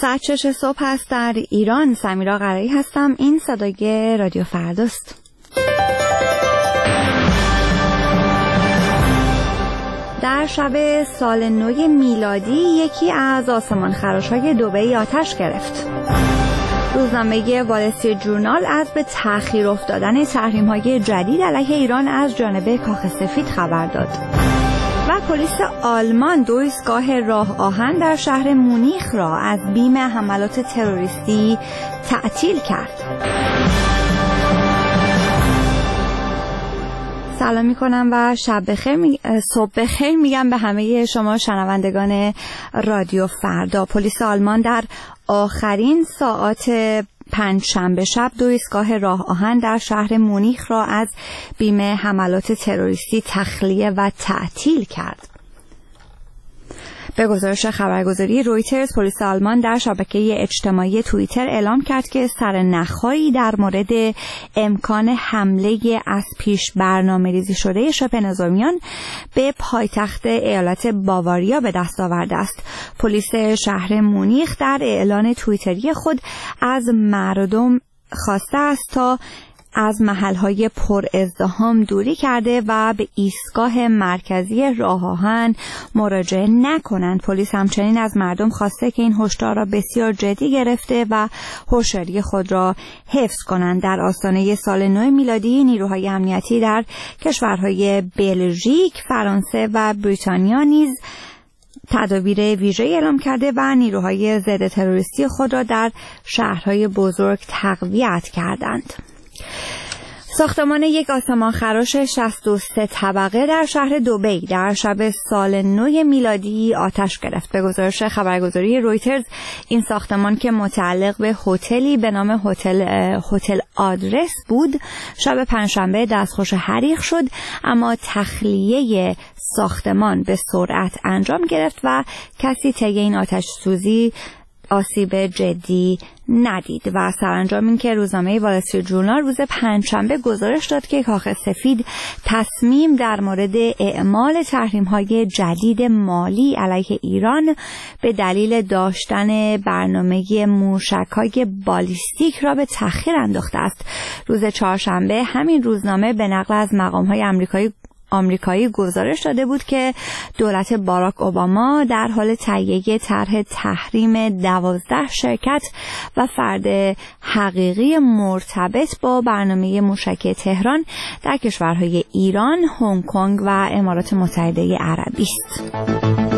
ساعت 6 صبح هست در ایران. سمیرا قرایی هستم. این صدای رادیو فرداست. در شب سال نو میلادی یکی از آسمانخراش‌های دبی آتش گرفت. روزنامه وال استریت ژورنال از به تأخیر افتادن تحریم‌های جدید علیه ایران از جانب کاخ سفید خبر داد. و پلیس آلمان 2 ایستگاه راه آهن در شهر مونیخ را از بیم حملات تروریستی تعطیل کرد. سلام میکنم و صبح بخیر میگم به همه شما شنوندگان رادیو فردا. پلیس آلمان در آخرین ساعات پنجشنبه شب 2 ایستگاه راه آهن در شهر مونیخ را از بیم حملات تروریستی تخلیه و تعطیل کرد. به گزارش خبرگزاری رویترز، پلیس آلمان در شبکه اجتماعی توییتر اعلام کرد که سرنخ‌هایی در مورد امکان حمله از پیش برنامه‌ریزی شده شبه نظامیان به پایتخت ایالت باواریا به دست آورده است. پلیس شهر مونیخ در اعلان توییتری خود از مردم خواسته است تا از محل‌های پر ازدحام دوری کرده و به ایستگاه مرکزی راه آهن مراجعه نکنند. پلیس همچنین از مردم خواسته که این هشدار را بسیار جدی گرفته و هوشیاری خود را حفظ کنند. در آستانه سال نو میلادی نیروهای امنیتی در کشورهای بلژیک، فرانسه و بریتانیا نیز تدابیر ویژه اعلام کرده و نیروهای ضد تروریستی خود را در شهرهای بزرگ تقویت کردند. ساختمان یک آسمانخراش 63 طبقه در شهر دبی در شب سال نو میلادی آتش گرفت. به گزارش خبرگزاری رویترز، این ساختمان که متعلق به هتلی به نام هتل آدرس بود، شب پنجشنبه دستخوش حریق شد، اما تخلیه ساختمان به سرعت انجام گرفت و کسی طی این آتش سوزی آسیب جدی ندید. و سرانجام این که روزنامه وال استریت ژورنال روز پنجشنبه گزارش داد که کاخ سفید تصمیم در مورد اعمال تحریم‌های جدید مالی علیه ایران به دلیل داشتن برنامه موشک‌های بالیستیک را به تأخیر انداخته است. روز چهارشنبه همین روزنامه به نقل از مقام‌های آمریکایی گزارش داده بود که دولت باراک اوباما در حال تهیه طرح تحریم 12 شرکت و فرد حقیقی مرتبط با برنامه موشکی تهران در کشورهای ایران، هنگ کنگ و امارات متحده عربی است.